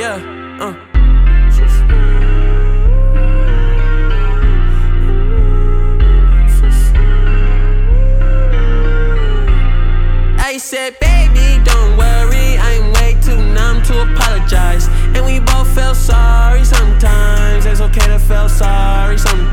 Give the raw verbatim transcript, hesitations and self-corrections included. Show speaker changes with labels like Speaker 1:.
Speaker 1: Yeah, uh. I said, baby, don't worry, I'm way too numb to apologize. And we both feel sorry sometimes. It's okay to feel sorry sometimes.